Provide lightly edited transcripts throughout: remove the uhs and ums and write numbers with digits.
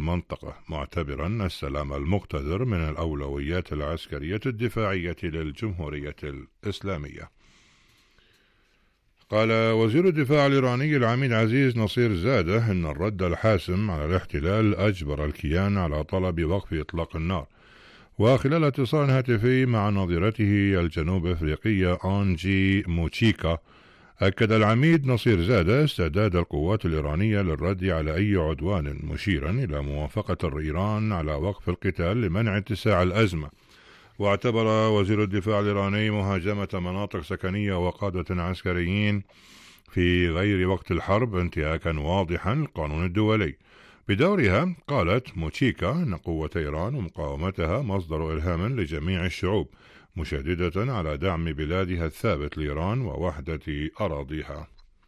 المنطقة، معتبرا السلام المقتدر من الأولويات العسكرية الدفاعية للجمهورية الإسلامية. قال وزير الدفاع الإيراني العميد عزيز نصير زادة إن الرد الحاسم على الاحتلال أجبر الكيان على طلب وقف إطلاق النار. وخلال اتصال هاتفي مع نظيرته الجنوب أفريقية أنجي موتشيكا، أكد العميد نصير زادة استعداد القوات الإيرانية للرد على أي عدوان، مشيرا إلى موافقة إيران على وقف القتال لمنع اتساع الأزمة. واعتبر وزير الدفاع الإيراني مهاجمة مناطق سكنية وقادة عسكريين في غير وقت الحرب انتهاكا واضحا للقانون الدولي. بدورها قالت موتشيكا أن قوة إيران ومقاومتها مصدر إلهام لجميع الشعوب، مشددة على دعم بلادها الثابت لإيران ووحدة أراضيها.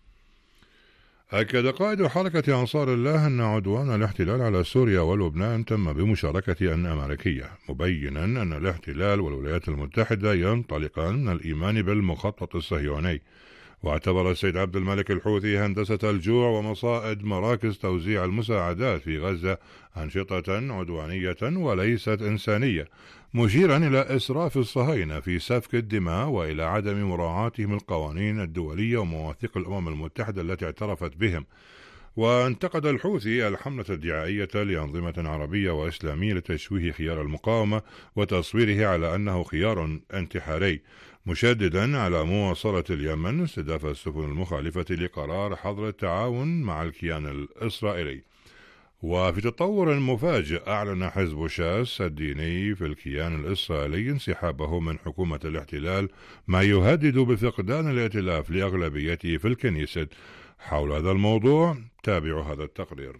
أكد قائد حركة أنصار الله أن عدوان الاحتلال على سوريا ولبنان تم بمشاركة أمريكية، مبينا أن الاحتلال والولايات المتحدة ينطلقان من الإيمان بالمخطط الصهيوني. واعتبر السيد عبد الملك الحوثي هندسة الجوع ومصائد مراكز توزيع المساعدات في غزة أنشطة عدوانية وليست إنسانية، مشيرا إلى إسراف الصهاينة في سفك الدماء وإلى عدم مراعاتهم القوانين الدولية ومواثيق الأمم المتحدة التي اعترفت بهم. وانتقد الحوثي الحملة الدعائية لأنظمة عربية وإسلامية لتشويه خيار المقاومة وتصويره على أنه خيار انتحاري، مشددا على مواصلة اليمن استهداف السفن المخالفة لقرار حظر التعاون مع الكيان الإسرائيلي. وفي تطور مفاجئ أعلن حزب شاس الديني في الكيان الإسرائيلي انسحابه من حكومة الاحتلال، ما يهدد بفقدان الائتلاف لأغلبيته في الكنيست. حول هذا الموضوع تابعوا هذا التقرير.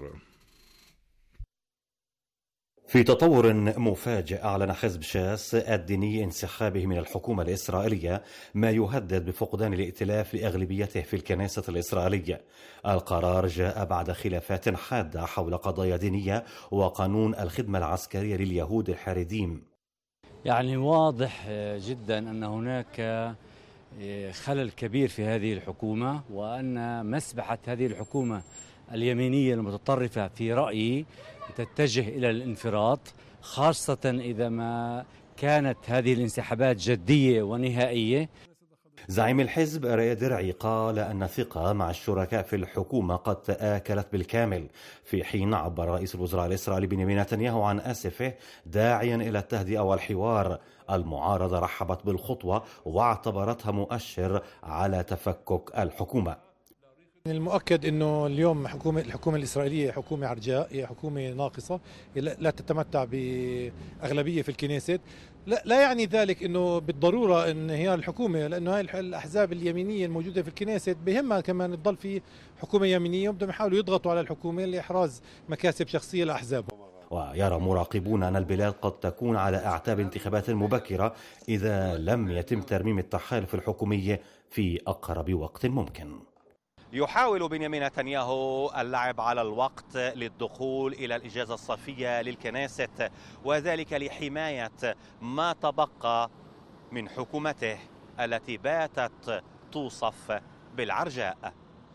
في تطور مفاجئ أعلن حزب شاس الديني انسحابه من الحكومة الإسرائيلية، ما يهدد بفقدان الائتلاف لأغلبيته في الكنيسة الإسرائيلية. القرار جاء بعد خلافات حادة حول قضايا دينية وقانون الخدمة العسكرية لليهود الحريديم. يعني واضح جدا أن هناك خلل كبير في هذه الحكومة، وأن مسبحة هذه الحكومة اليمينية المتطرفة في رأيي تتجه إلى الانفراط، خاصة إذا ما كانت هذه الانسحابات جدية ونهائية. زعيم الحزب ريا درعي قال أن الثقة مع الشركاء في الحكومة قد تآكلت بالكامل، في حين عبر رئيس الوزراء الإسرائيلي بنيامين نتنياهو عن آسفه داعيا إلى التهدئة والحوار. المعارضة رحبت بالخطوة واعتبرتها مؤشر على تفكك الحكومة. المؤكد أنه اليوم الحكومة الإسرائيلية حكومة عرجاء، هي حكومة ناقصة لا تتمتع بأغلبية في الكنيست. لا يعني ذلك أنه بالضرورة أن هي الحكومة، لأنه هاي الأحزاب اليمينية الموجودة في الكنيست بهمها كمان تضل في حكومة يمينية، وبدهم يحاولوا يضغطوا على الحكومة لإحراز مكاسب شخصية لأحزابهم. ويرى مراقبون أن البلاد قد تكون على أعتاب انتخابات مبكرة إذا لم يتم ترميم التحالف الحكومي في أقرب وقت ممكن. يحاول بنيامين نتنياهو اللعب على الوقت للدخول إلى الإجازة الصيفية للكنيست، وذلك لحماية ما تبقى من حكومته التي باتت توصف بالعرجاء.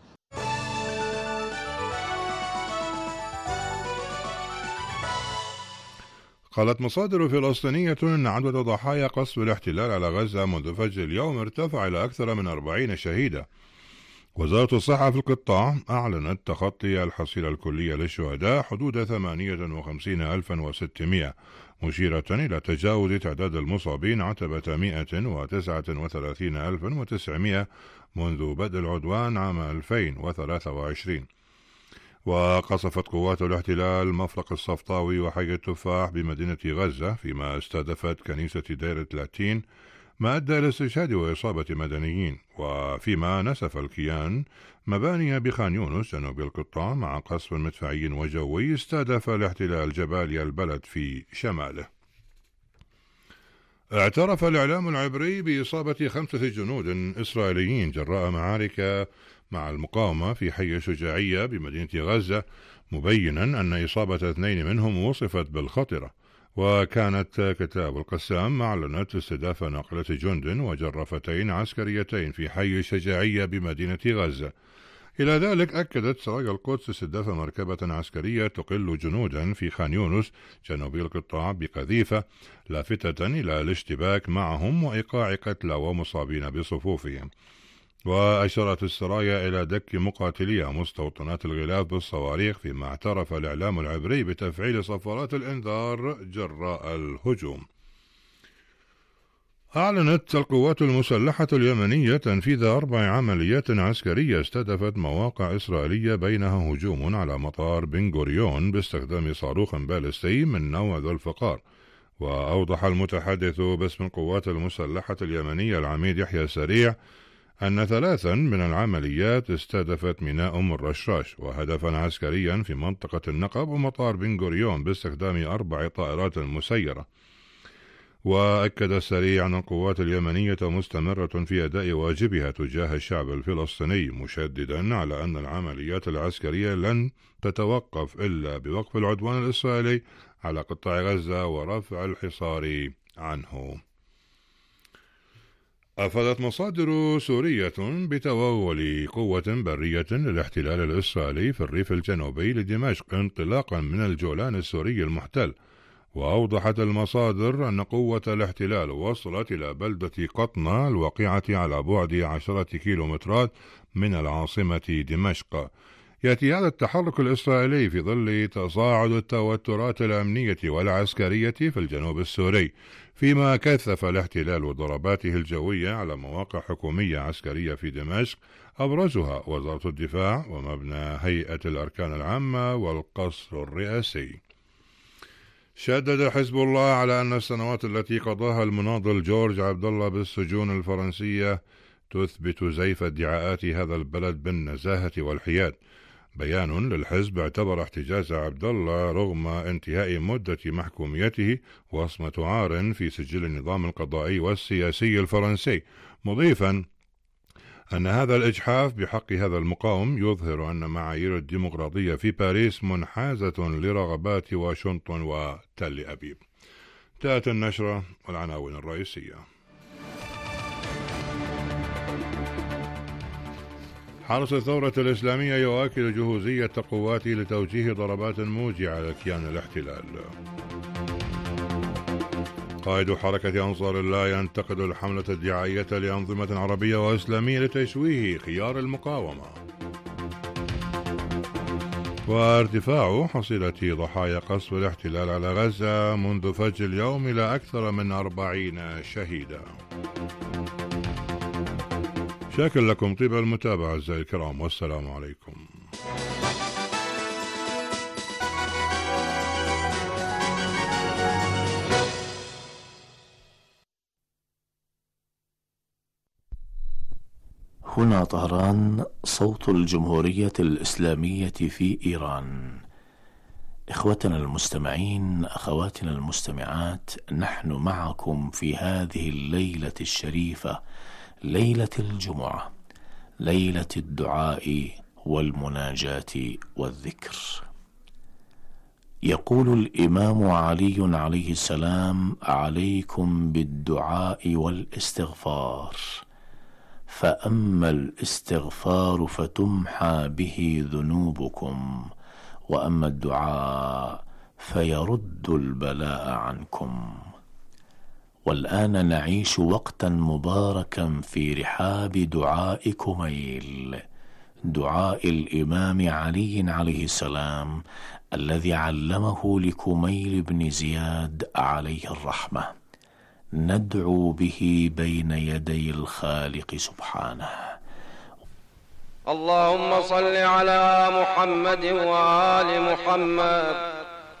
قالت مصادر فلسطينية أن عدد ضحايا قصف الاحتلال على غزة منذ فجر اليوم ارتفع إلى أكثر من 40 شهيدا. وزارة الصحة في القطاع أعلنت تخطي الحصيلة الكلية للشهداء حدود 58,600، مشيرة إلى تجاوز تعداد المصابين عتبة 139,900 منذ بدء العدوان عام 2023. وقصفت قوات الاحتلال مفرق الصفطاوي وحي التفاح بمدينة غزة، فيما استهدفت كنيسة دير 30، ما أدى إلى استشهاد وإصابة مدنيين. وفيما نسف الكيان مباني بخان يونس جنوب القطاع مع قصف مدفعي وجوي استهدف الاحتلال جباليا البلد في شماله. اعترف الإعلام العبري بإصابة 5 جنود إسرائيليين جراء معارك مع المقاومة في حي شجاعية بمدينة غزة، مبينا أن إصابة 2 منهم وصفت بالخطرة. وكانت كتاب القسام أعلنت استهداف ناقلة جند وجرفتين عسكريتين في حي شجاعية بمدينة غزة. إلى ذلك أكدت سرايا القدس استهداف مركبة عسكرية تقل جنودا في خان يونس جنوبي القطاع بقذيفة، لافتة إلى الاشتباك معهم وإيقاع قتلى ومصابين بصفوفهم. وأشارت السرايا إلى دك مقاتلية مستوطنات الغلاف بالصواريخ، فيما اعترف الإعلام العبري بتفعيل صفارات الإنذار جراء الهجوم. أعلنت القوات المسلحة اليمنية تنفيذ 4 عمليات عسكرية استهدفت مواقع إسرائيلية، بينها هجوم على مطار بن غوريون باستخدام صاروخ باليستي من نوع ذو الفقار. وأوضح المتحدث باسم القوات المسلحة اليمنية العميد يحيى سريع أن 3 من العمليات استهدفت ميناء أم الرشاش وهدفا عسكريا في منطقة النقب ومطار بن غوريون باستخدام 4 طائرات مسيرة. وأكد السريع أن القوات اليمنية مستمرة في أداء واجبها تجاه الشعب الفلسطيني، مشددا على أن العمليات العسكرية لن تتوقف إلا بوقف العدوان الإسرائيلي على قطاع غزة ورفع الحصار عنه. أفادت مصادر سورية بتوغل قوة برية للاحتلال الإسرائيلي في الريف الجنوبي لدمشق انطلاقا من الجولان السوري المحتل. وأوضحت المصادر أن قوة الاحتلال وصلت إلى بلدة قطنة الواقعة على بعد 10 كيلومترات من العاصمة دمشق. يأتي هذا التحرك الإسرائيلي في ظل تصاعد التوترات الأمنية والعسكرية في الجنوب السوري، فيما كثف الاحتلال ضرباته الجوية على مواقع حكومية عسكرية في دمشق، أبرزها وزارة الدفاع ومبنى هيئة الأركان العامة والقصر الرئاسي. شدد حزب الله على أن السنوات التي قضاها المناضل جورج عبد الله بالسجون الفرنسية تثبت زيف ادعاءات هذا البلد بالنزاهة والحياد. بيان للحزب اعتبر احتجاز عبد الله رغم انتهاء مدة محكوميته وصمة عار في سجل النظام القضائي والسياسي الفرنسي، مضيفا أن هذا الإجحاف بحق هذا المقاوم يظهر أن معايير الديمقراطية في باريس منحازة لرغبات واشنطن وتل أبيب. انتهت النشرة والعناوين الرئيسية. حرس الثورة الإسلامية يؤكد جهوزية قواته لتوجيه ضربات موجعة على كيان الاحتلال. قائد حركة أنصار الله ينتقد الحملة الدعائية لأنظمة عربية وإسلامية لتشويه خيار المقاومة. وارتفاع حصيلة ضحايا قصف الاحتلال على غزة منذ فجر اليوم إلى أكثر من 40 شهيدا. شاكر لكم طيب المتابعة أعزائي الكرام، والسلام عليكم. هنا طهران، صوت الجمهورية الإسلامية في إيران. إخوتنا المستمعين، أخواتنا المستمعات، نحن معكم في هذه الليلة الشريفة، ليلة الجمعة، ليلة الدعاء والمناجاة والذكر. يقول الإمام علي عليه السلام: عليكم بالدعاء والاستغفار، فأما الاستغفار فتمحى به ذنوبكم، وأما الدعاء فيرد البلاء عنكم. والآن نعيش وقتا مباركا في رحاب دعاء كميل، دعاء الإمام علي عليه السلام الذي علمه لكميل بن زياد عليه الرحمة، ندعو به بين يدي الخالق سبحانه. اللهم صل على محمد وآل محمد.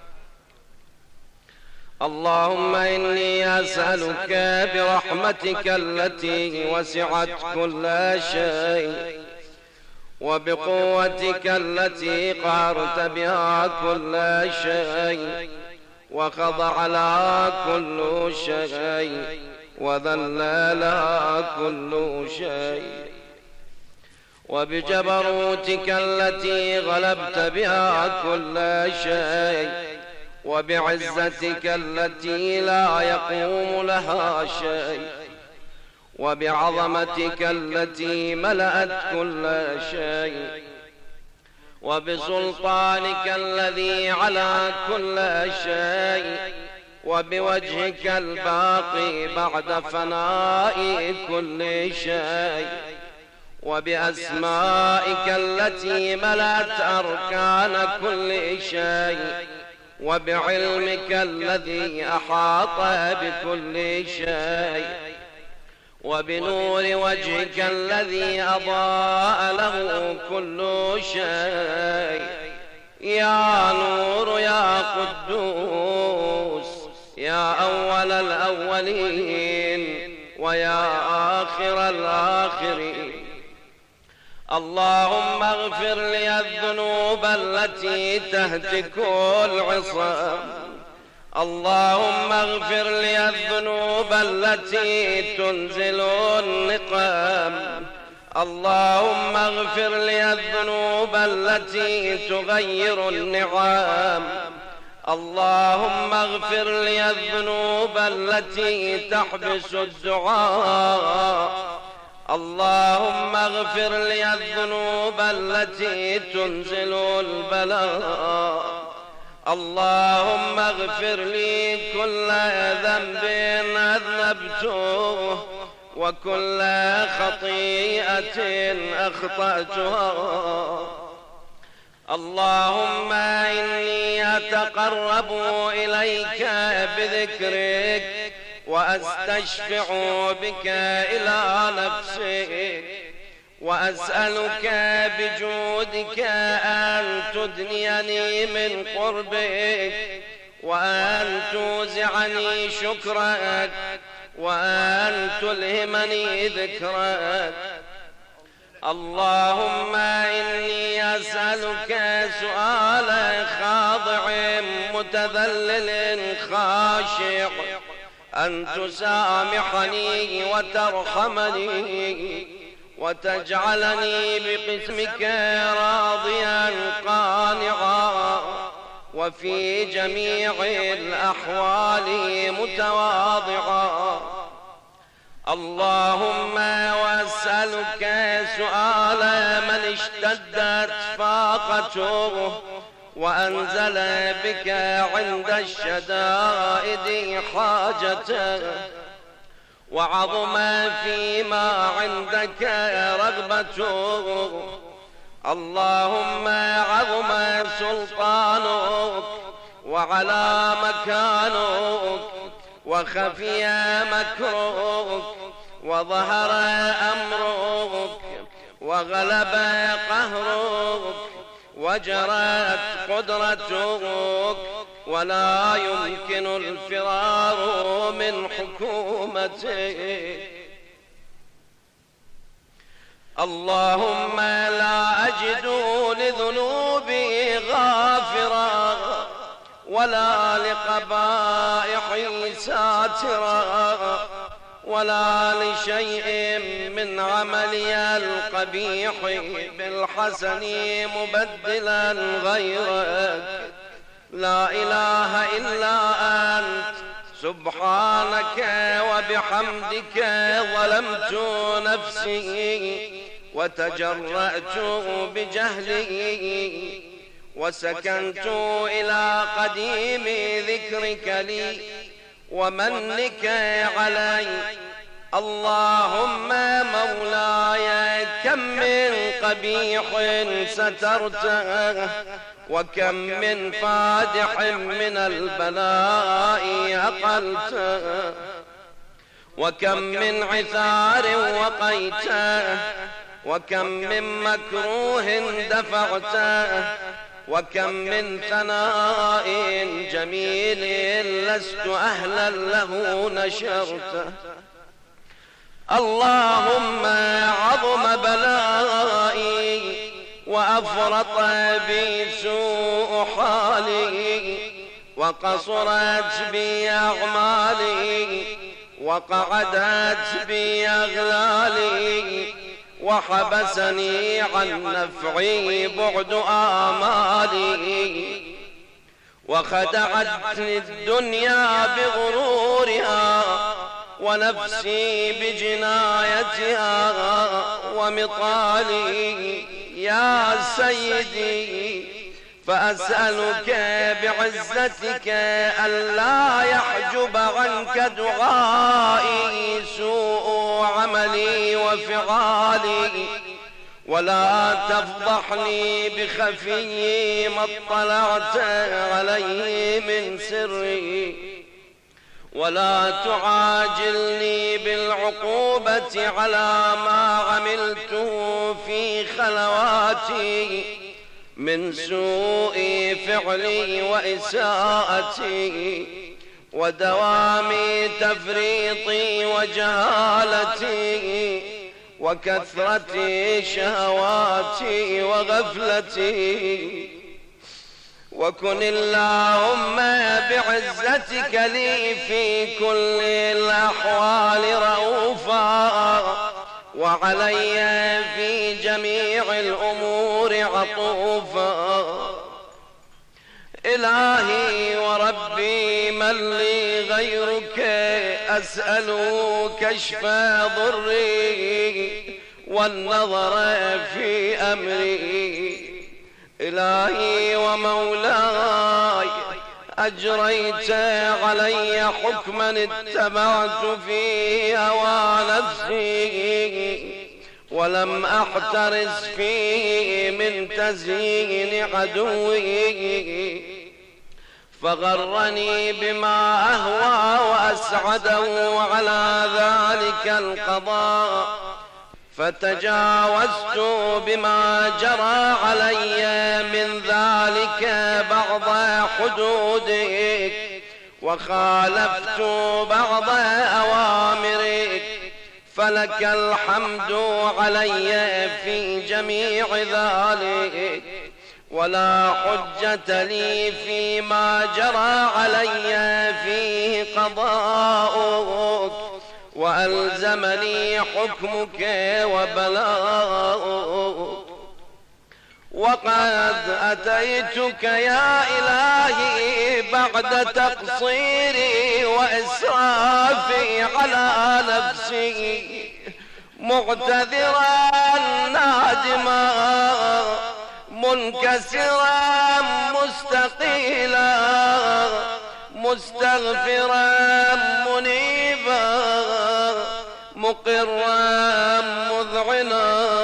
اللهم إني أسألك برحمتك التي وسعت كل شيء، وبقوتك التي قهرت بها كل شيء، وخضع لها كل شيء، وذل لها كل شيء، وبجبروتك التي غلبت بها كل شيء، وبعزتك التي لا يقوم لها شيء، وبعظمتك التي ملأت كل شيء، وبسلطانك الذي على كل شيء، وبوجهك الباقي بعد فناء كل شيء، وبأسمائك التي ملأت أركان كل شيء، وبعلمك الذي أحاط بكل شيء، وبنور وجهك الذي أضاء له كل شيء. يا نور يا قدوس، يا أول الأولين ويا آخر الآخرين. اللهم اغفر لي الذنوب التي تهتك العصام، اللهم اغفر لي الذنوب التي تنزل النقام، اللهم اغفر لي الذنوب التي تغير النعام، اللهم اغفر لي الذنوب التي تحبس الدعاء، اللهم اغفر لي الذنوب التي تنزل البلاء، اللهم اغفر لي كل ذنب أذنبته وكل خطيئة أخطأتها. اللهم إني أتقرب إليك بذكرك وأستشفع بك إلى نفسك، وأسألك بجودك أن تدنيني من قربك، وأن توزعني شكرك، وأن تلهمني ذكرك. اللهم إني أسألك سؤال خاضع متذلل خاشع أن تسامحني وترحمني وتجعلني بقسمك راضيا قانعا، وفي جميع الأحوال متواضعا. اللهم وأسألك سؤال من اشتدت فاقته وأنزل بك عند الشدائد حاجته، وعظم فيما عندك رغبته. اللهم عظم سلطانك وعلى مكانك وخفي مكرك وظهر أمرك وغلب قهرك وجرت قدرتك، ولا يمكن الفرار من حكومتك. اللهم لا أجد لذنوبي غافرا ولا لقبائحي ساترا ولا لشيء من عملي القبيح بالحسن مبدلا غيرك. لا إله إلا أنت سبحانك وبحمدك ظلمت نفسي وتجرأت بجهلي وسكنت إلى قديم ذكرك لي ومنك علي. اللهم مولاي كم من قبيح سترته وكم من فادح من البلاء أقلته وكم من عثار وقيته وكم من مكروه دفعته وكم من ثناء جميل لست أهلا له نشرته. اللهم عظم بلائي وأفرط بي سوء حالي وقصرت بي أعمالي وقعدت بي أغلالي وحبسني عن نفعي بعد آمالي وخدعتني الدنيا بغرورها ونفسي بجنايتها ومطالي. يا سيدي، فأسألك بعزتك ألا يحجب عنك دعائي سوء عملي وفعالي، ولا تفضحني بخفي ما اطلعت عليه من سري، ولا تعاجلني بالعقوبة على ما عملته في خلواتي من سوء فعلي وإساءتي ودوام تفريطي وجهالتي وكثرة شهواتي وغفلتي. وكن اللهم بعزتك لي في كل الأحوال رؤوفا، وعلي في جميع الأمور عطوفا. إلهي وربي من لي غيرك، أسأل كشف ضري والنظر في أمري. إلهي ومولاي، أجريت علي حكما اتبعت فيه هوى نفسي، ولم أحترس فيه من تزيين عدوي، فغرني بما أهوى وأسعده على ذلك القضاء، فتجاوزت بما جرى علي من ذلك بعض حدودك، وخالفت بعض أوامرك، فلك الحمد علي في جميع ذلك، ولا حجة لي فيما جرى علي فيه قضاؤك، وألزمني حكمك وبلاؤك. وقد أتيتك يا إلهي بعد تقصيري وإسرافي على نفسي، معتذرا نادما منكسرا مستقيلا مستغفرا منيبا مقرا مذعنا،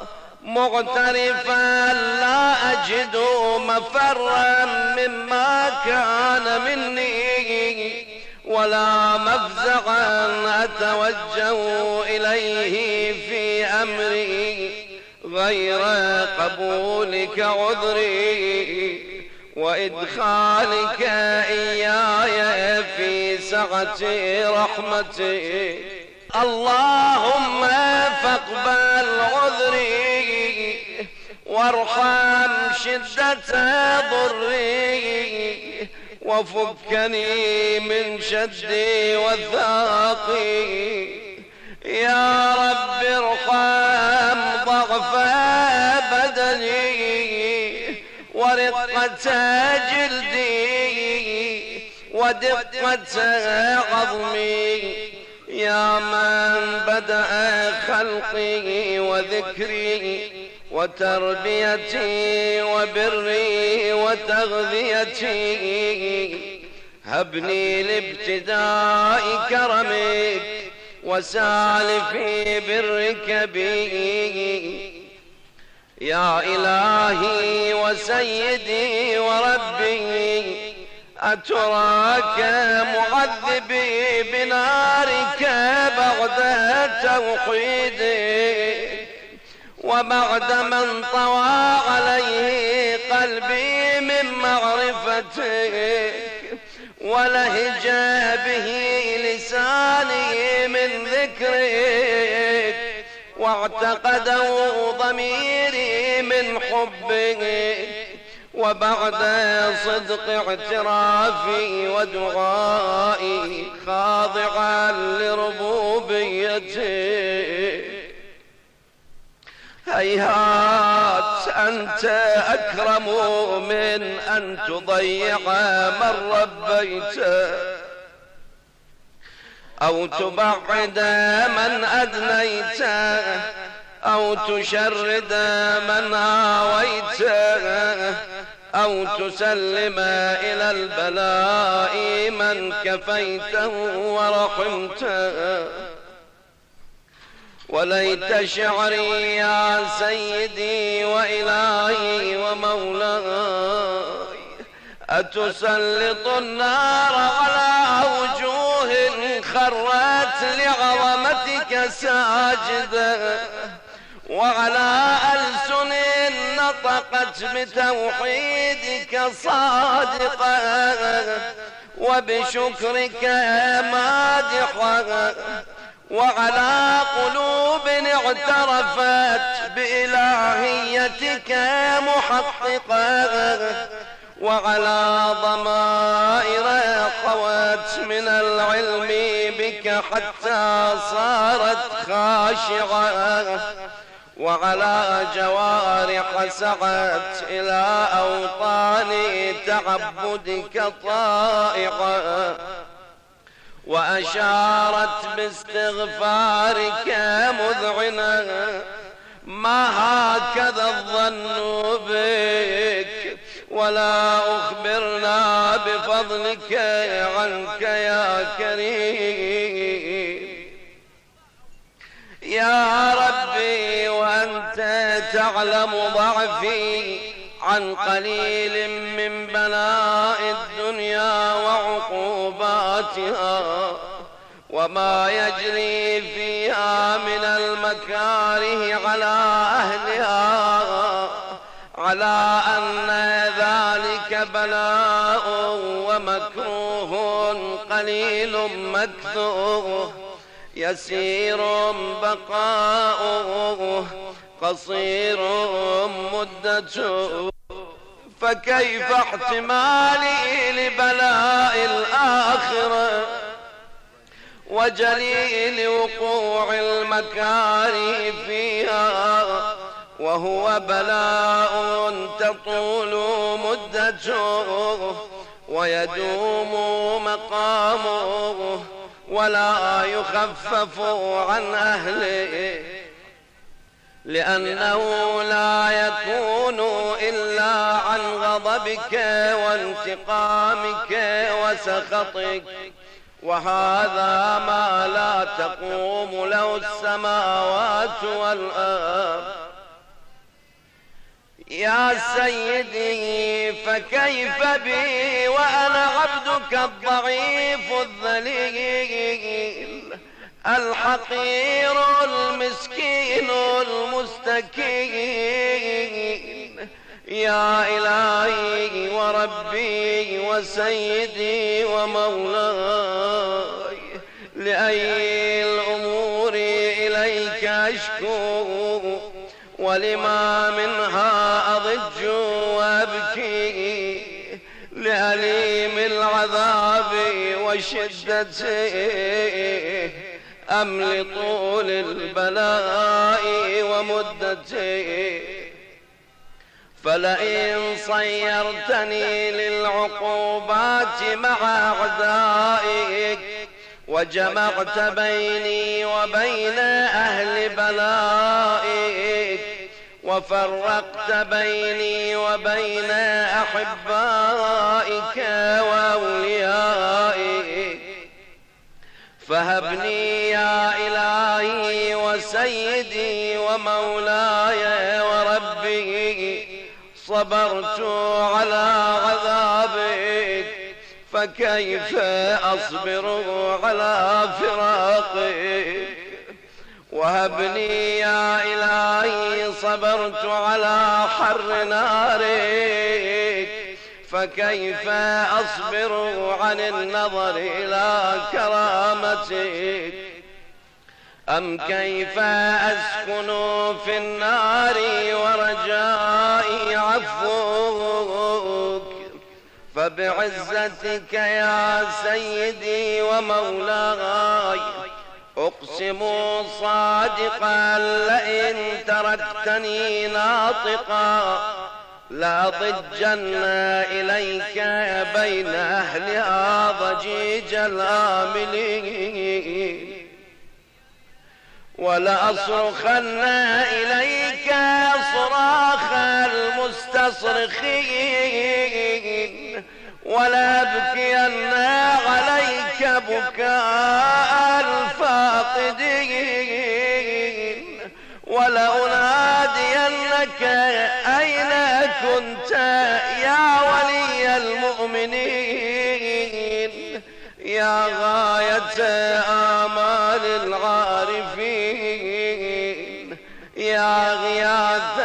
معترفا لا أجد مفرا مما كان مني، ولا مفزعا أتوجه إليه في أمري غير قبولك عذري وإدخالك إياي في سعة رحمتك. اللهم فاقبل عذري وارحم شدة ضري، وفكني من شدي وثاقي. يا رب ارحم ضعف بدني ورقة جلدي ودقة عظمي، يا من بدأ خلقي وذكري وتربيتي وبري وتغذيتي. هبني لابتداء كرمك وسالف برك بي. يا إلهي وسيدي وربي، أتراك معذبي بنارك بعد توحيدك، وبعد من طوى عليه قلبي من معرفتك، ولهج به لساني من ذكرك، واعتقده ضميري من حبك، وبعد صدق اعترافي ودعائي خاضعا لربوبيتك. هيهات أنت أكرم من أن تضيع من ربيته، أو تبعد من أدنيته، أو تشرد من هاويته أو تسلم إلى البلاء من كفيته ورحمته. وليت شعري يا سيدي وإلهي ومولاي أتسلط النار على وجوه خرت لعظمتك ساجدة، وعلى ألسن نطقت بتوحيدك صادقة، وبشكرك مادحة، وعلى قلوب اعترفت بإلهيتك محققة، وعلى ضمائر خوات من العلم بك حتى صارت خاشعة، وعلى جوارح سعت إلى أوطان تعبدك طائعة، وأشارت باستغفارك مذعنة. ما هكذا الظن بك ولا أخبرنا بفضلك عنك يا كريم. يا ربي وأنت تعلم ضعفي عن قليل من بلاء الدنيا وعقوباتها وما يجري فيها من المكاره على أهلها، على أن ذلك بلاء ومكروه قليل مكثوه، يسير بقاؤه قصير مدته. فكيف احتمالي لبلاء الآخرة وجليل وقوع المكاره فيها وهو بلاء تطول مدته ويدوم مقامه ولا يخفف عن أهله، لأنه لا يكون إلا عن غضبك وانتقامك وسخطك، وهذا ما لا تقوم له السماوات والأرض. يا سيدي فكيف بي وأنا عبدك الضعيف الذليل الحقير المسكين المستكين. يا إلهي وربي وسيدي ومولاي، لأي الأمور إليك أشكو، ولما منها أضج وأبكي، لأليم العذاب وشدته أم لطول البلاء ومدته. فلئن صيرتني للعقوبات مع أعدائك وجمعت بيني وبين أهل بلائك وفرقت بيني وبين أحبائك وأوليائك، فهبني يا إلهي وسيدي ومولاي وربي، صبرت على عذابك فكيف أصبر على فراقك. وهبني يا إلهي صبرت على حر نارك فكيف أصبر عن النظر إلى كرامتك. أم كيف أسكن في النار ورجائي عفوك. فبعزتك يا سيدي ومولاي أقسم صادقا لئن تركتني ناطقا لأضجن إليك بين أهلها ضجيج الآملين. ولأصرخن إليك صراخ المستصرخين ولأبكين عليك بكاء الفاقدين ولأنادينك أين كنت يا ولي المؤمنين يا غاية آمال العارفين يا غياث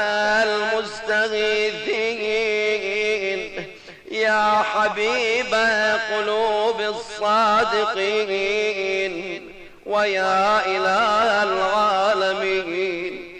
المستغيثين يا حبيب قلوب الصادقين ويا إله العالمين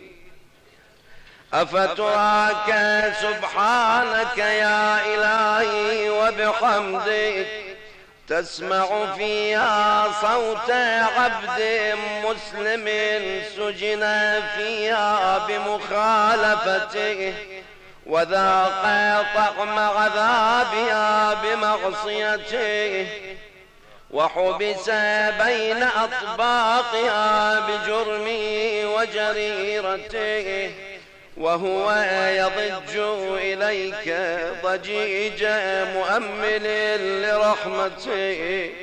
أفتراك سبحانك يا إلهي وبحمدك تسمع فيها صوت عبد مسلم سجن فيها بمخالفته وذاق طعم عذابها بمعصيته وحبس بين أطباقها بجرمه وجريرته وهو يضج إليك ضجيج مؤمل لرحمته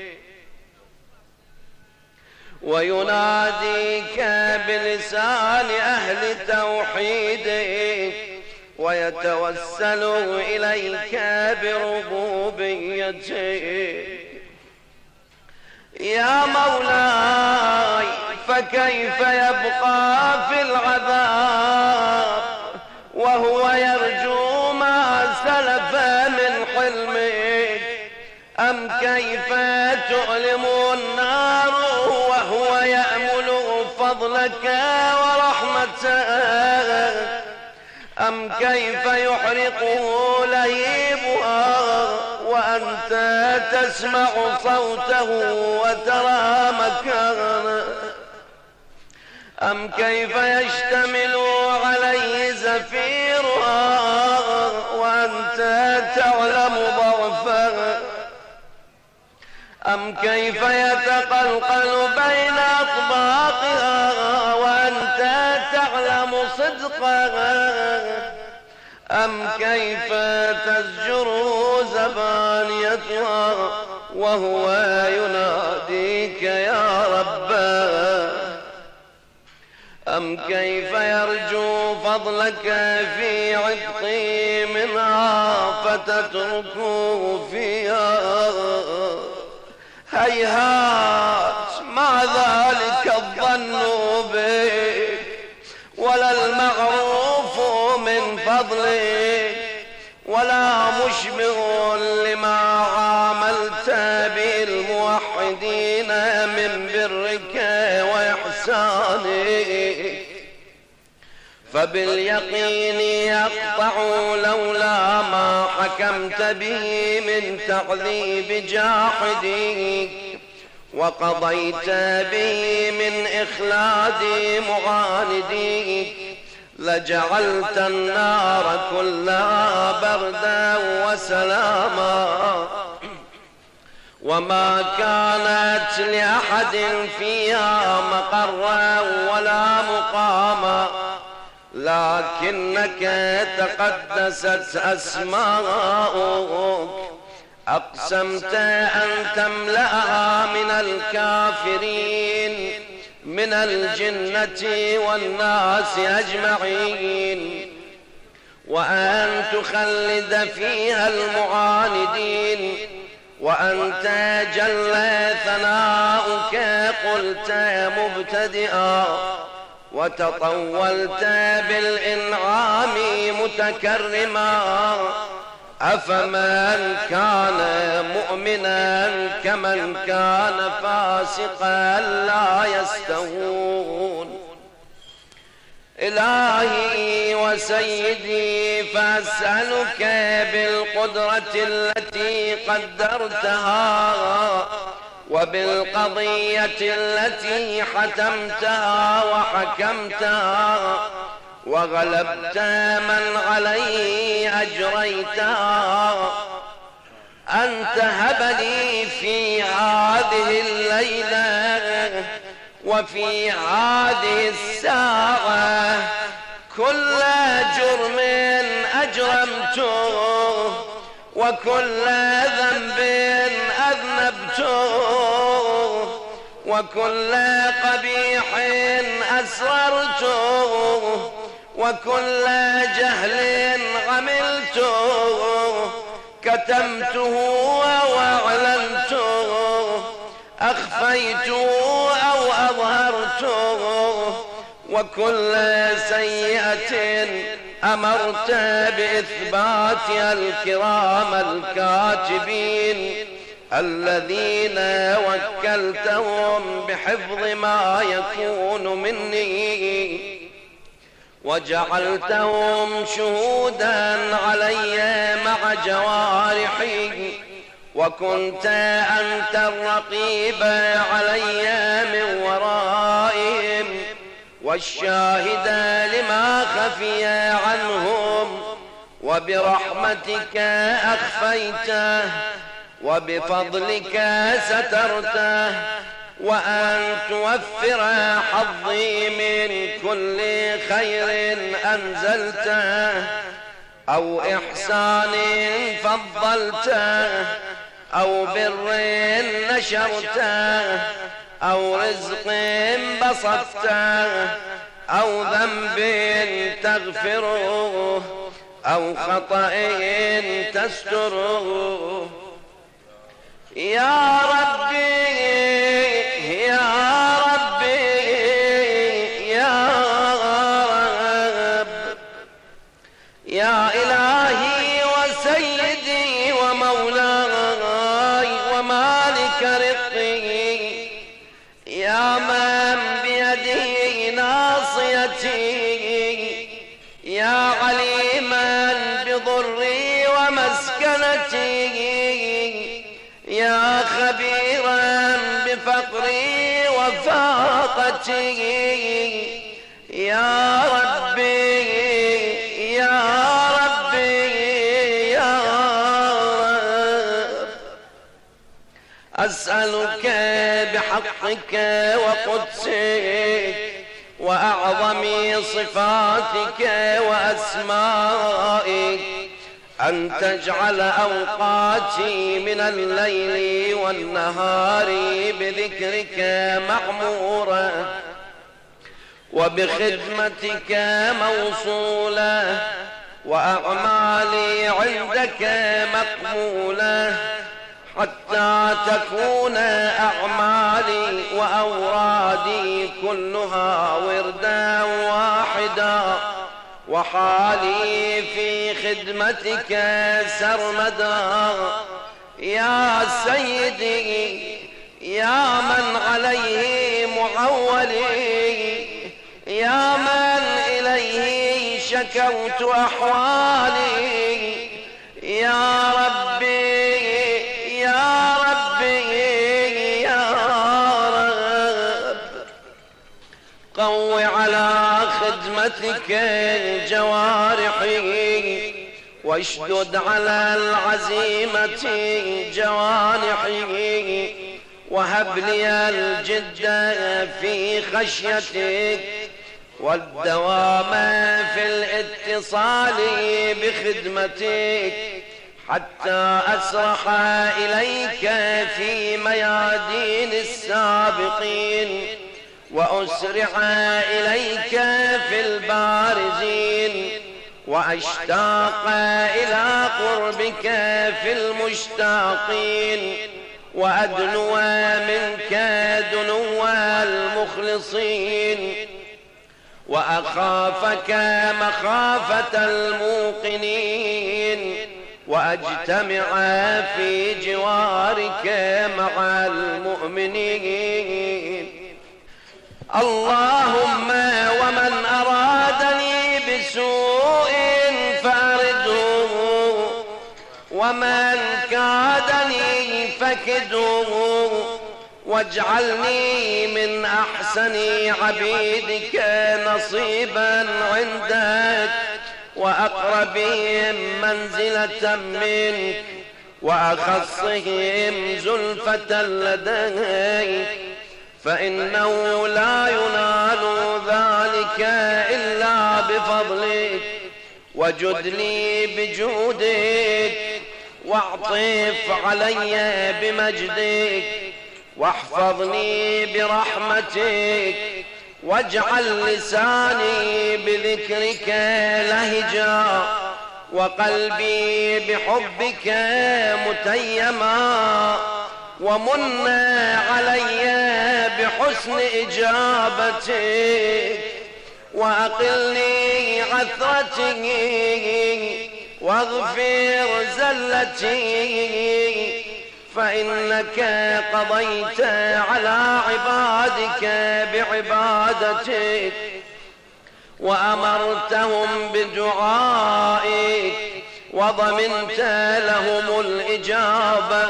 ويناديك بلسان أهل توحيده ويتوسل إليك بربوبيته يا مولاي فكيف يبقى في العذاب وهو يرجو ما سلف من حلمك أم كيف تؤلم النار وهو يأمل فضلك ورحمتك أم كيف يحرقه لهيبها وأنت تسمع صوته وترى مكانه أم كيف يشتمل عليه زفيرها وأنت تعلم ضعفه أم كيف يتقلقل بين أطباقها وأنت تعلم صدقها أم كيف تزجر زبانيتها وهو يناديك يا رباه أم كيف يرجو فضلك في عتقه منها فتتركه فيها هيهات ما ذلك الظن بك ولا المعروف من فضلك ولا مشبه لما عاملت به الموحدين من برك وإحسانك فباليقين يقطع لولا ما حكمت به من تعذيب جاحديك وقضيت به من إخلاد معانديك لجعلت النار كلها بردا وسلاما وما كانت لأحد فيها مقرا ولا مقاما لكنك تقدست أسماؤك أقسمت أن تملأها من الكافرين من الجنة والناس أجمعين وأن تخلد فيها المعاندين وأنت جل ثناؤك قلت مبتدئا وتطولت بالإنعام متكرما أفمن كان مؤمنا كمن كان فاسقا لا يستوون إلهي وسيدي فأسألك بالقدرة التي قدرتها وبالقضية التي حتمتها وحكمتها وغلبت من عليه أجريتها أن تهب لي في هذه الليلة وفي هذه الساعة كل جرم أجرمته وكل ذنب أذنبته وكل قبيح أسررته وكل جهل عملته كتمته وأعلنته أخفيته أو أظهرته وكل سيئة أمرت بإثباتها الكرام الكاتبين الذين وكلتهم بحفظ ما يكون مني وجعلتهم شهودا علي مع جوارحي وكنت أنت الرقيب علي من ورائهم والشاهد لما خفي عنهم وبرحمتك أخفيته وبفضلك سترته وأن توفر حظي من كل خير أنزلته أو إحسان فضلته أو بر نشرته أو رزق بسطته أو ذنب تغفره أو خطأ تستره يا ربي يا ربي يا رب يا إلهي وسيدي ومولاي ومالك رقي يا من بيده ناصيتي يا عليما بضري ومسكنتي يا خبيرا بفقري وفاقتي يا ربي يا ربي يا رب أسألك بحقك وقدسك وأعظم صفاتك وأسمائك أن تجعل أوقاتي من الليل والنهار بذكرك معمورة وبخدمتك موصولة وأعمالي عندك مقبولة حتى تكون أعمالي وأورادي كلها وردا واحدا وحالي في خدمتك سرمدا يا سيدي يا من عليه معولي يا من إليه شكوت أحوالي يا ربي يا ربي يا رب قو على خدمتك جوارحي واشدد على العزيمة جوانحي وهب لي الجد في خشيتك والدوام في الاتصال بخدمتك حتى أسرح إليك في ميادين السابقين وأسرع إليك في البارزين وأشتاق إلى قربك في المشتاقين وأدنو منك دنو المخلصين وأخافك مخافة الموقنين وأجتمع في جوارك مع المؤمنين اللهم ومن أرادني بسوء فأرده ومن كادني فكده واجعلني من أحسن عبيدك نصيبا عندك وأقربهم منزلة منك وأخصهم زلفة لديك فإنه لا ينال ذلك إلا بفضلك، وجد لي بجودك، واعطف علي بمجدك، واحفظني برحمتك، واجعل لساني بذكرك لهجا، وقلبي بحبك متيما، ومن علي بحسن إجابتك، وأقلني عثرتي، واغفر زلتي، فإنك قضيت على عبادك بعبادتك، وأمرتهم بدعائك، وضمنت لهم الإجابة.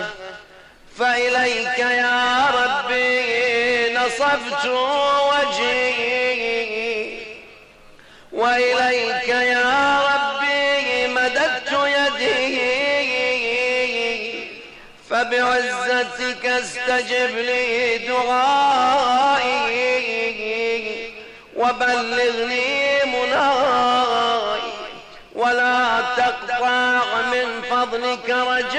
فإليك يا ربي نصبت وجهي، وإليك يا ربي مددت يدي، فبعزتك استجب لي دعائي، وبلغني مناي، ولا تقطع من فضلك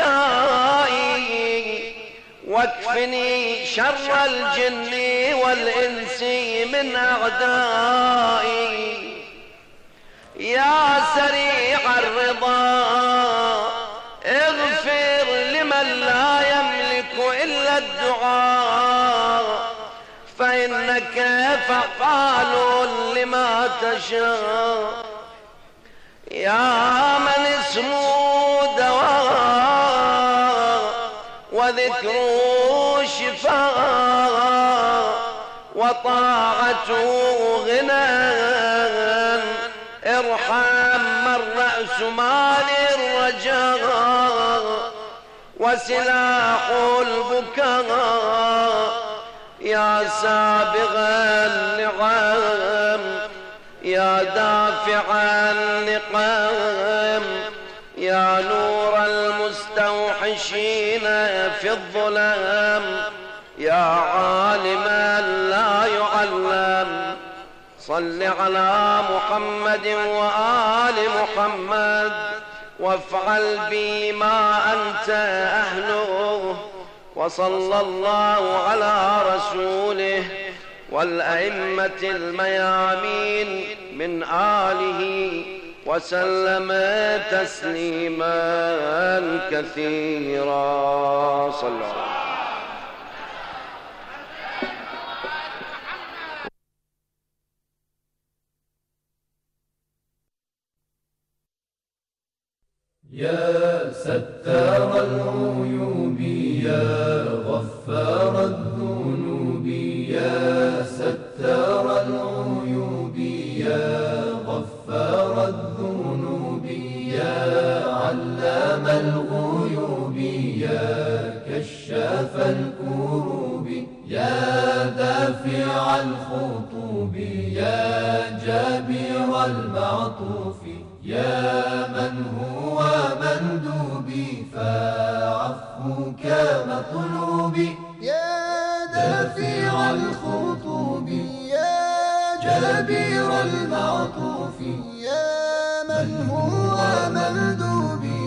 رجائي، واكفني شر الجن والإنس من أعدائي. يا سريع الرضا اغفر لمن لا يملك إلا الدعاء، فإنك فعال لما تشاء. يا من اسمه دواء، وذكره شفاء، وطاعته غنى، ارحم من رأس مال الرجاء، وسلاح البكاء. يا سابغ النعم، يا دافع النقام، يا نور المستوحشين في الظلام، يا عالما لا يعلم، صل على محمد وآل محمد، وافعل بي ما أنت أهله. وصلى الله على رسوله والأئمة الميامين من آله، وسلم تسليما كثيرا. صلى الله عليه وسلم. يا ستار العيوب، يا غفار الذنوب، يا ستار العيوب، يا غفار الذنوب، يا علام الغيوب، يا كشاف الكروب، يا دافع الخطوب، يا جابر المعطوف، يا من هو مندوبي، فعفوك مطلوبي، يا دافع الخطوب، يا جابر المعطوف، يا من هو مندوبي،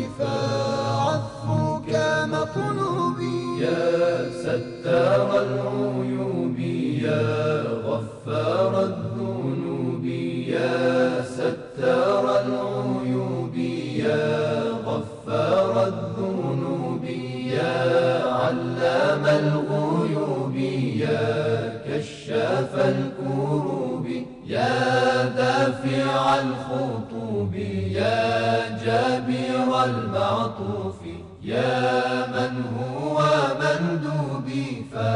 فعفوك مطلوبي. يا ستار العيوب، يا غفار الذنوب، يا ستار العيوب، يا غفار الذنوب، يا علام الغيوب، يا كشاف الكروب، يا دافع الخطوب، يا جابر المعطوف، يا من هو مندوبي،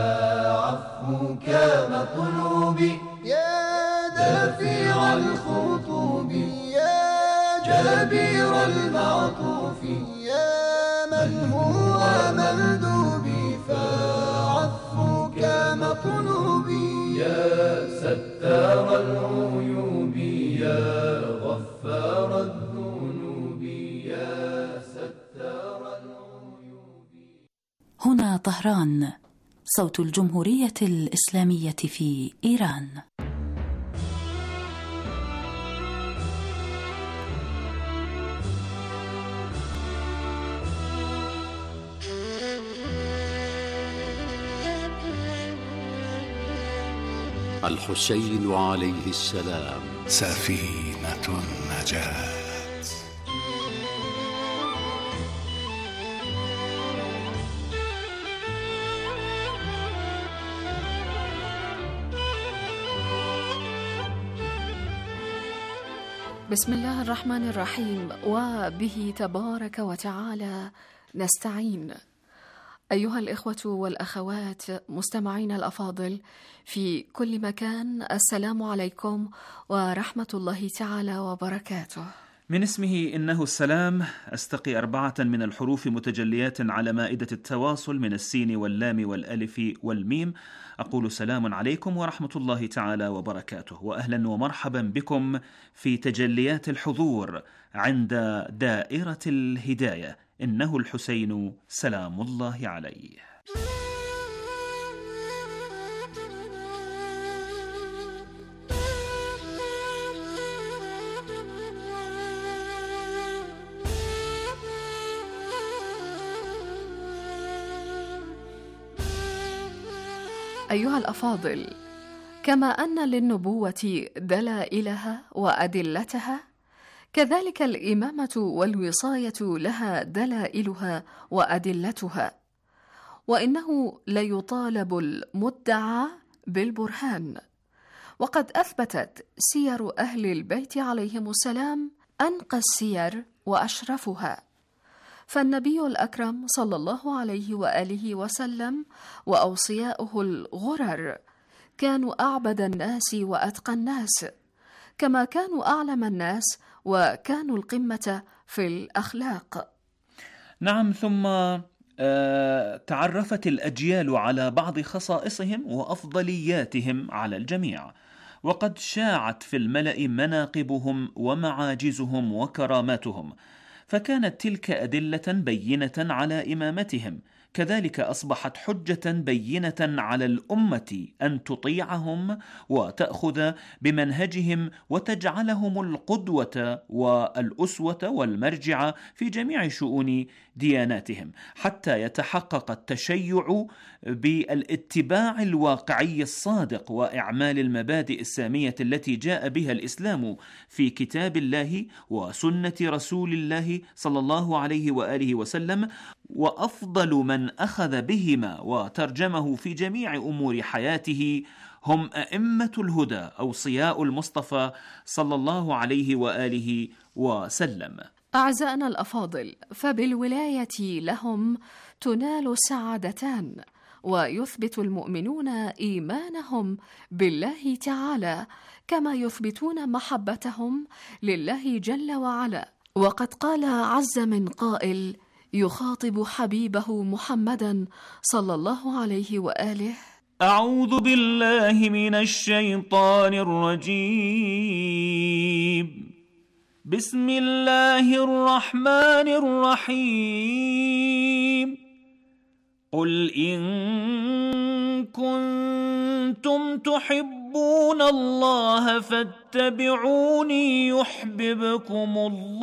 فعفوك مطلوبي، يا دافع الخطوب، يا جابر المعطوف، يا من هو مندوبي، فعفوك مطلوبي. يا ستار العيوب، يا غفار الذنوب، يا ستار العيوب. هنا طهران صوت الجمهورية الإسلامية في إيران. الحسين عليه السلام سفينة النجاة. بسم الله الرحمن الرحيم، وبه تبارك وتعالى نستعين. أيها الإخوة والأخوات مستمعين الأفاضل في كل مكان، السلام عليكم ورحمة الله تعالى وبركاته. من اسمه إنه السلام أستقي 4 من الحروف متجليات على مائدة التواصل من السين واللام والألف والميم. أقول سلام عليكم ورحمة الله تعالى وبركاته، وأهلا ومرحبا بكم في تجليات الحضور عند دائرة الهداية. إنه الحسين سلام الله عليه. أيها الأفاضل، كما أن للنبوة دلائلها وأدلتها، كذلك الإمامة والوصاية لها دلائلها وأدلتها، وإنه ليطالب المدعى بالبرهان. وقد أثبتت سير أهل البيت عليهم السلام أنقى السير وأشرفها، فالنبي الأكرم صلى الله عليه وآله وسلم وأوصياؤه الغرر كانوا أعبد الناس وأتقى الناس، كما كانوا أعلم الناس وكانوا القمة في الأخلاق. نعم، ثم تعرفت الأجيال على بعض خصائصهم وأفضلياتهم على الجميع، وقد شاعت في الملأ مناقبهم ومعاجزهم وكراماتهم، فكانت تلك أدلة بينة على إمامتهم. كذلك أصبحت حجة بينة على الأمة أن تطيعهم وتأخذ بمنهجهم وتجعلهم القدوة والأسوة والمرجع في جميع شؤون دياناتهم، حتى يتحقق التشيع بالاتباع الواقعي الصادق وإعمال المبادئ السامية التي جاء بها الإسلام في كتاب الله وسنة رسول الله صلى الله عليه وآله وسلم. وأفضل من أخذ بهما وترجمه في جميع أمور حياته هم أئمة الهدى، أوصياء المصطفى صلى الله عليه وآله وسلم. أعزائنا الأفاضل، فبالولاية لهم تنال سعادتان، ويثبت المؤمنون إيمانهم بالله تعالى كما يثبتون محبتهم لله جل وعلا. وقد قال عز من قائل يخاطب حبيبه محمدا صلى الله عليه وآله: أعوذ بالله من الشيطان الرجيم، بسم الله الرحمن الرحيم. قل إن كنتم تحبون الله فاتبعوني يحببكم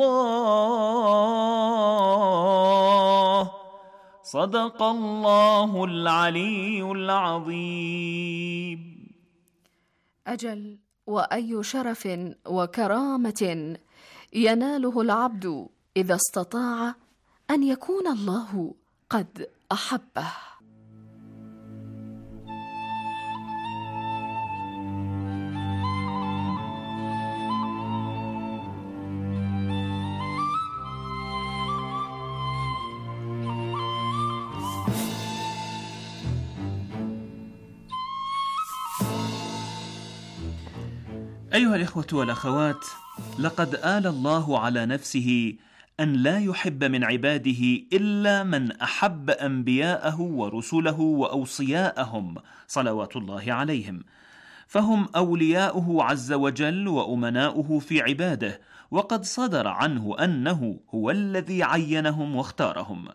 الله، صدق الله العلي العظيم. أجل، وأي شرف وكرامة يناله العبد إذا استطاع أن يكون الله قد أحبه. أيها الإخوة والأخوات، لقد آل الله على نفسه أن لا يحب من عباده إلا من أحب أنبياءه ورسله وأوصياءهم صلوات الله عليهم، فهم أولياؤه عز وجل وأمناؤه في عباده، وقد صدر عنه أنه هو الذي عينهم واختارهم.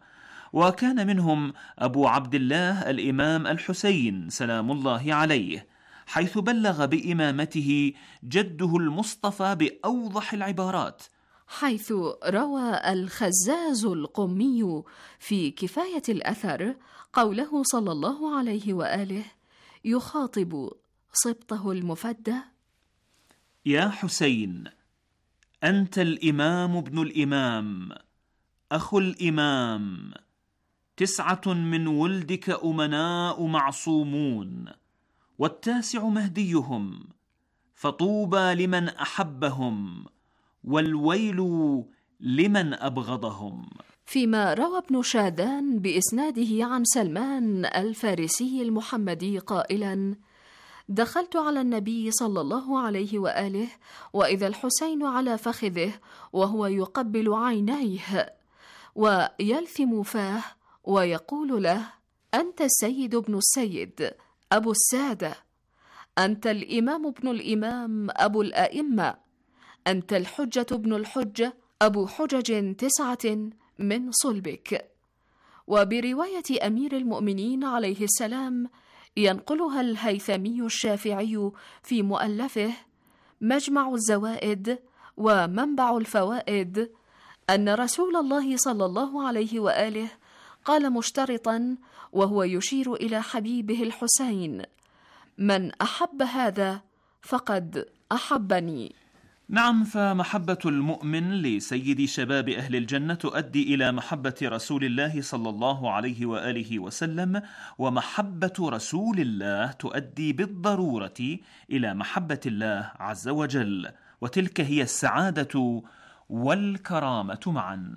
وكان منهم أبو عبد الله الإمام الحسين سلام الله عليه، حيث بلغ بإمامته جده المصطفى بأوضح العبارات، حيث روى الخزاز القمي في كفاية الأثر قوله صلى الله عليه وآله يخاطب سبطه المفدى: يا حسين، أنت الإمام ابن الإمام أخو الإمام، 9 من ولدك أمناء معصومون، والتاسع مهديهم، فطوبى لمن أحبهم والويل لمن أبغضهم. فيما روى ابن شاذان بإسناده عن سلمان الفارسي المحمدي قائلا: دخلت على النبي صلى الله عليه وآله وإذا الحسين على فخذه وهو يقبل عينيه ويلثم فاه ويقول له: أنت السيد ابن السيد أبو السادة، أنت الإمام ابن الإمام أبو الأئمة، أنت الحجة ابن الحجة أبو حجج 9 من صلبك. وبرواية أمير المؤمنين عليه السلام ينقلها الهيثمي الشافعي في مؤلفه مجمع الزوائد ومنبع الفوائد أن رسول الله صلى الله عليه وآله قال مشترطا وهو يشير إلى حبيبه الحسين: من أحب هذا فقد أحبني. نعم، فمحبة المؤمن لسيد شباب أهل الجنة تؤدي إلى محبة رسول الله صلى الله عليه وآله وسلم، ومحبة رسول الله تؤدي بالضرورة إلى محبة الله عز وجل، وتلك هي السعادة والكرامة معا.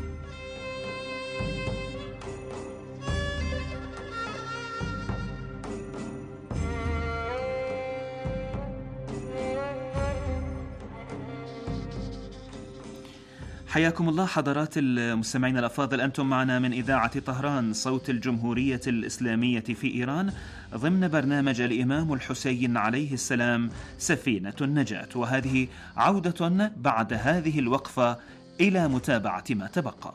حياكم الله حضرات المستمعين الأفاضل، أنتم معنا من إذاعة طهران صوت الجمهورية الإسلامية في إيران ضمن برنامج الإمام الحسين عليه السلام سفينة النجاة، وهذه عودة بعد هذه الوقفة إلى متابعة ما تبقى.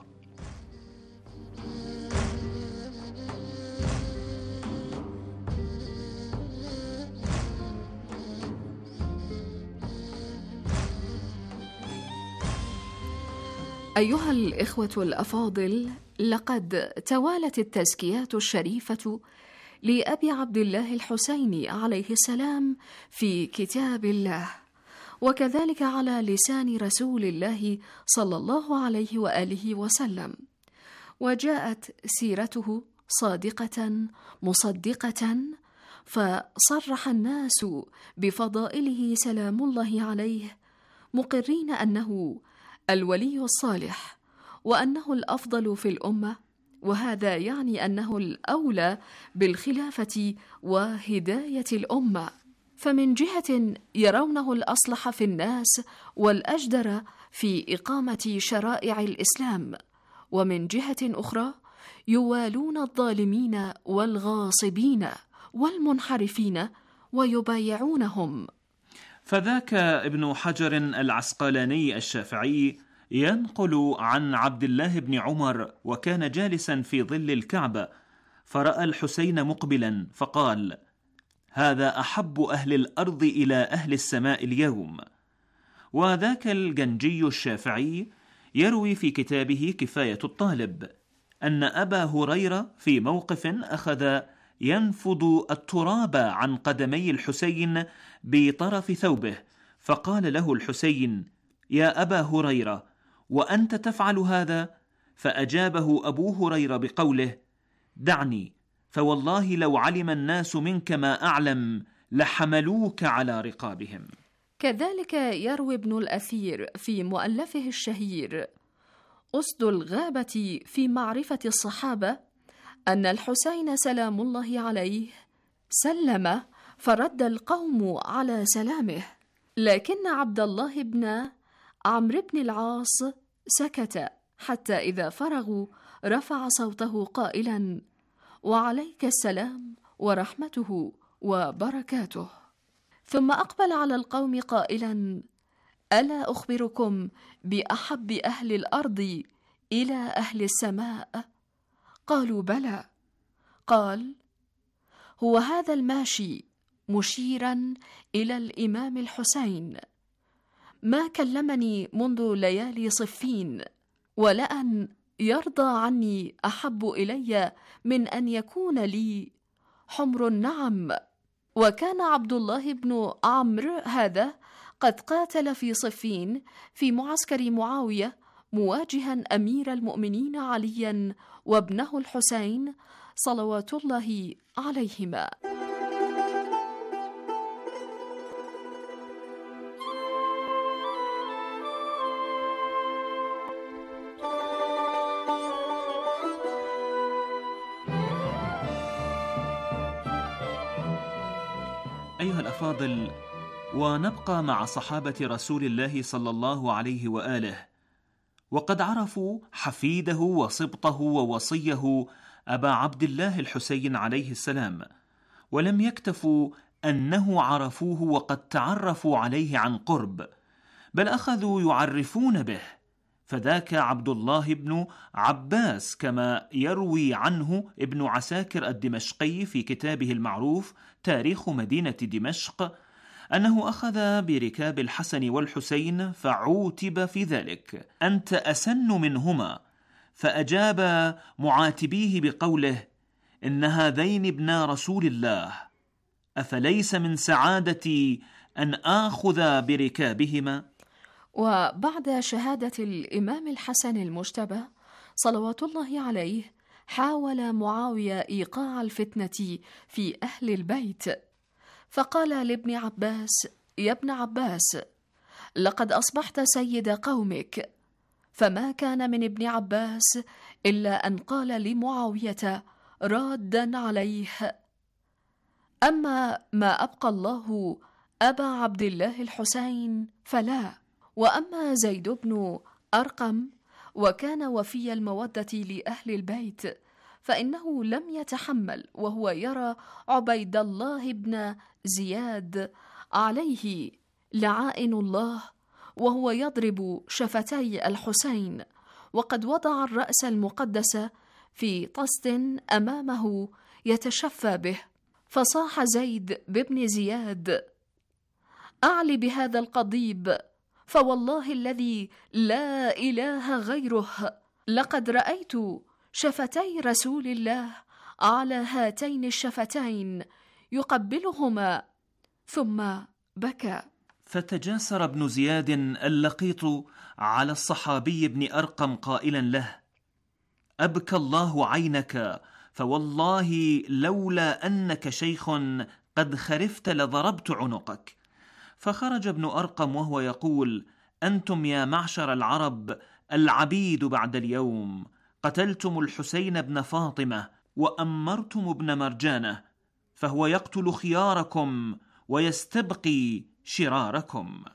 أيها الإخوة الأفاضل، لقد توالت التزكيات الشريفة لأبي عبد الله الحسين عليه السلام في كتاب الله، وكذلك على لسان رسول الله صلى الله عليه وآله وسلم، وجاءت سيرته صادقة مصدقة، فصرح الناس بفضائله سلام الله عليه، مقرين أنه الولي الصالح وأنه الأفضل في الأمة، وهذا يعني أنه الأولى بالخلافة وهداية الأمة، فمن جهة يرونه الأصلح في الناس والأجدر في إقامة شرائع الإسلام، ومن جهة أخرى يوالون الظالمين والغاصبين والمنحرفين ويبايعونهم. فذاك ابن حجر العسقلاني الشافعي ينقل عن عبد الله بن عمر وكان جالسا في ظل الكعبة فرأى الحسين مقبلا فقال: هذا أحب أهل الأرض إلى أهل السماء اليوم. وذاك الجنجي الشافعي يروي في كتابه كفاية الطالب أن أبا هريرة في موقف أخذ ينفض التراب عن قدمي الحسين بطرف ثوبه، فقال له الحسين: يا أبا هريرة، وأنت تفعل هذا؟ فأجابه أبو هريرة بقوله: دعني، فوالله لو علم الناس منك ما أعلم لحملوك على رقابهم. كذلك يروي ابن الأثير في مؤلفه الشهير أسد الغابة في معرفة الصحابة أن الحسين سلام الله عليه سلم فرد القوم على سلامه، لكن عبد الله بن عمرو بن العاص سكت حتى إذا فرغوا رفع صوته قائلا: وعليك السلام ورحمته وبركاته. ثم أقبل على القوم قائلا: ألا أخبركم بأحب أهل الأرض إلى أهل السماء؟ قالوا بلى. قال: هو هذا الماشي، مشيرا إلى الإمام الحسين، ما كلمني منذ ليالي صفين، ولأن يرضى عني أحب إلي من أن يكون لي حمر النعم. وكان عبد الله بن عمرو هذا قد قاتل في صفين في معسكر معاوية مواجها أمير المؤمنين عليا وابنه الحسين صلوات الله عليهما. أيها الأفاضل، ونبقى مع صحابة رسول الله صلى الله عليه وآله، وقد عرفوا حفيده وصبطه ووصيه أبا عبد الله الحسين عليه السلام، ولم يكتفوا أنه عرفوه وقد تعرفوا عليه عن قرب، بل أخذوا يعرفون به، فذاك عبد الله بن عباس كما يروي عنه ابن عساكر الدمشقي في كتابه المعروف تاريخ مدينة دمشق، أنه أخذ بركاب الحسن والحسين فعوتب في ذلك: أنت أسن منهما، فأجاب معاتبيه بقوله: إن هذين ابنا رسول الله، أفليس من سعادتي أن آخذ بركابهما؟ وبعد شهادة الإمام الحسن المجتبى صلوات الله عليه، حاول معاوية إيقاع الفتنة في أهل البيت، فقال لابن عباس: يا ابن عباس، لقد أصبحت سيد قومك. فما كان من ابن عباس إلا أن قال لمعاوية رادا عليه: أما ما أبقى الله أبا عبد الله الحسين فلا. وأما زيد بن أرقم، وكان وفي المودة لأهل البيت، فإنه لم يتحمل وهو يرى عبيد الله بن زياد عليه لعائن الله وهو يضرب شفتي الحسين، وقد وضع الرأس المقدس في طست أمامه يتشفى به، فصاح زيد بابن زياد: أعلي بهذا القضيب، فوالله الذي لا إله غيره لقد رأيت شفتي رسول الله على هاتين الشفتين يقبلهما، ثم بكى. فتجاسر ابن زياد اللقيط على الصحابي ابن أرقم قائلا له: أبكى الله عينك، فوالله لولا أنك شيخ قد خرفت لضربت عنقك. فخرج ابن أرقم وهو يقول: أنتم يا معشر العرب العبيد بعد اليوم، قتلتم الحسين بن فاطمة وأمرتم ابن مرجانة، فهو يقتل خياركم ويستبقي شراركم.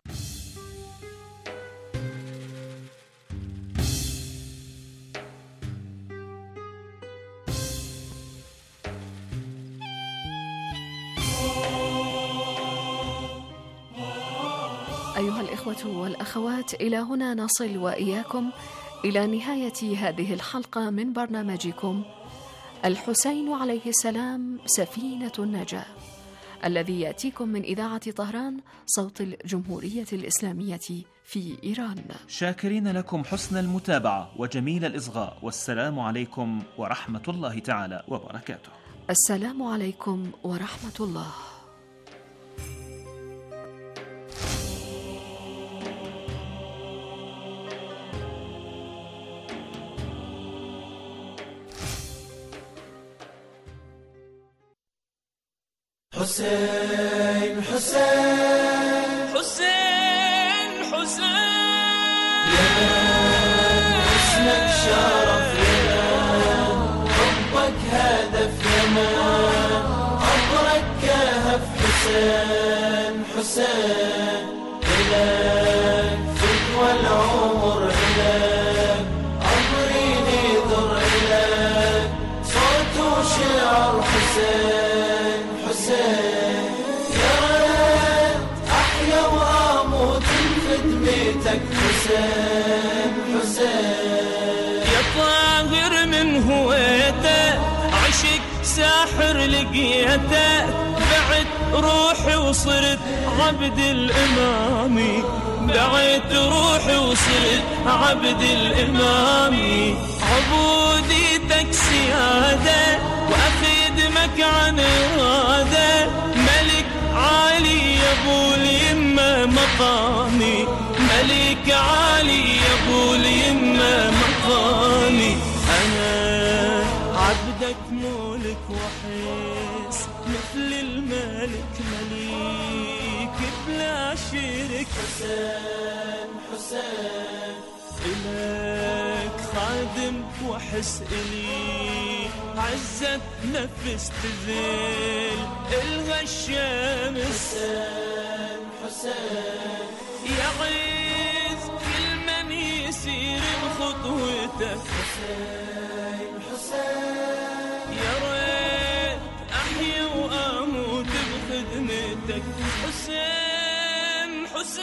أيها الإخوة والأخوات، إلى هنا نصل وإياكم إلى نهاية هذه الحلقة من برنامجكم الحسين عليه السلام سفينة النجاة، الذي يأتيكم من إذاعة طهران صوت الجمهورية الإسلامية في إيران. شاكرين لكم حسن المتابعة وجميل الإصغاء، والسلام عليكم ورحمة الله تعالى وبركاته. السلام عليكم ورحمة الله. حسين حسين حسين حسين، يا اسمك شرف لنا، حبك هدف لنا، عمرك كهف حسين حسين، إلك فدوى العمر، إلك عمري نذر، إلك صوت وشعر حسين حسين، يا ريت أحيا وأموت بخدمتك حسين حسين، يا طاهر من هويتك سحر لقيته بعت روحي وصرت عبد الإمامي، بعت روحي وصرت عبد الإمامي. عبوديتك سيادة وأخدمك عن إرادة، ملك عالي يا ابو اليمة مقامي، ملك عالي يا ابو اليمة مقامي. أنا عبدك مولك وحس مثل الملك مليك بلا شرك. حسين حسين إلك خادم وحس إلي عزت نفس تذل إلغى الشمس. حسين حسين يعز كل من يسير بخطوتك. حسين حسين يا ريت أحيا وأموت بخدمتك. حسين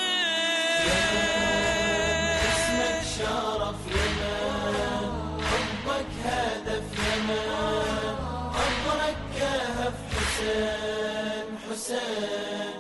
حسين اسمك شرف يمان، حبك هدف يمان، قبرك كهف. حسين حسين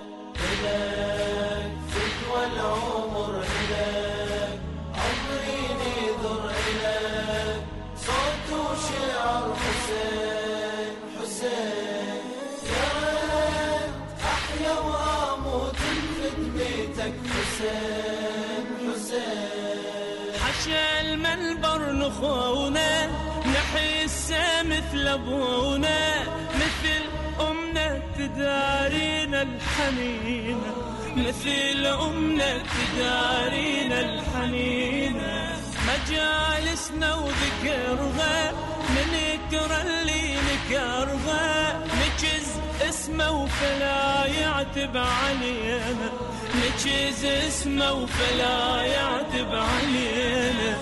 إلك فتوى العمر، إلك عمري نذر، إلك صوت وشعر. حسين حسين يا ريت أحيا وأموت بخدمتك. حسين حسين حشا المنبر نخونا، نحسه مثل أبونا، مثل أمنا تدارينا الحنينة، مثل أمنا تدارينا الحنينة. مجالسنا وذكرها منكر اللي نكرها، نجز اسمه وفلا يعتب علينا، نجز اسمه وفلا يعتب علينا.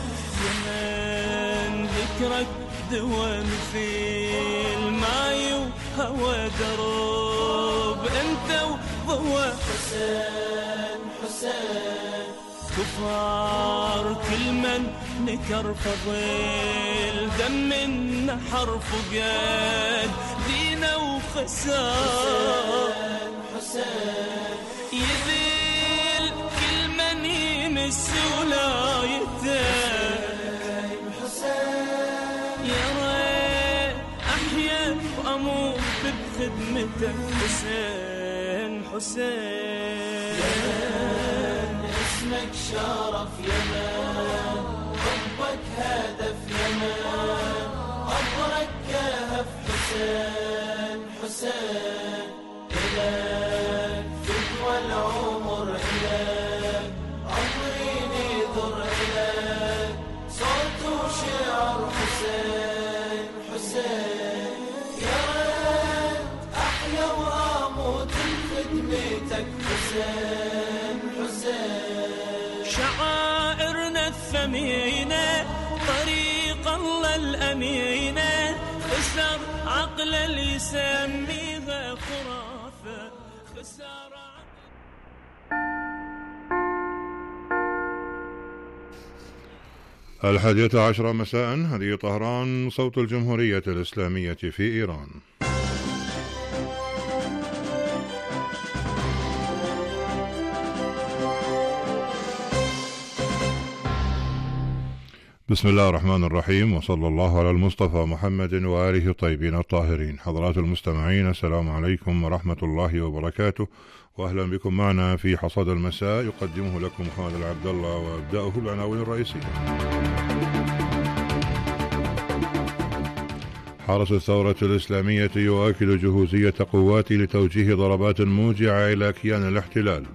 يمن ذكرك دوا مثيل ماي وهوى درب، انت وضوى. حسين حسين كفار كل من نكر فضيل، دم النحر فقد دينا وخسار. حسين يذيل كل من يمس ولايته. حسين يا ريت أحيا وأموت بخدمتك. حسين حسين اسمك شرف يمان، حبك هدف يمان، قبرك كهف. حسين حسين إلك فتوى العمر، إلك عمري نذر، إلك صوت وشعر. حسين حسين يا ريت أحيا وأموت بخدمتك. حسين حسين شعائرنا الثمينة، طريق الله الأمينة، خسر عقل اللي يسميها خرافة، خسر. الحادية عشرة مساء، هذه طهران، صوت الجمهورية الإسلامية في إيران. بسم الله الرحمن الرحيم، وصلى الله على المصطفى محمد وآله الطيبين الطاهرين. حضرات المستمعين، السلام عليكم ورحمة الله وبركاته، وأهلا بكم معنا في حصاد المساء، يقدمه لكم خالد العبد الله، وأبدأه بالعناوين الرئيسية. حرس الثورة الإسلامية يؤكد جهوزية قواته لتوجيه ضربات موجعة إلى كيان الاحتلال.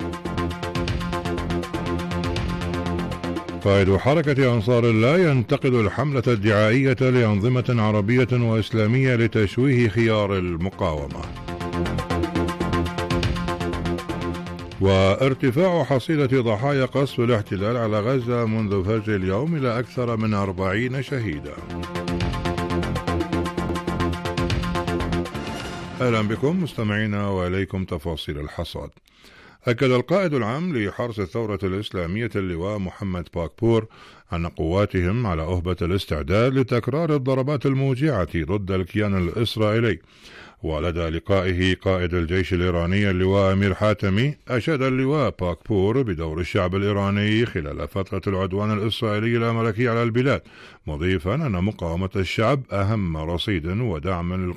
قائد حركة أنصار الله ينتقد الحملة الدعائية لأنظمة عربية وإسلامية لتشويه خيار المقاومة. وارتفاع حصيلة ضحايا قصف الاحتلال على غزة منذ فجر اليوم إلى أكثر من 40 شهيدا. أهلا بكم مستمعينا، وإليكم تفاصيل الحصاد. أكد القائد العام لحرس الثورة الإسلامية اللواء محمد باكبور أن قواتهم على أهبة الاستعداد لتكرار الضربات الموجعة ضد الكيان الإسرائيلي. ولدى لقائه قائد الجيش الإيراني اللواء أمير حاتمي، أشاد اللواء باكبور بدور الشعب الإيراني خلال فترة العدوان الإسرائيلي الأمريكي على البلاد، مضيفا أن مقاومة الشعب أهم رصيد ودعم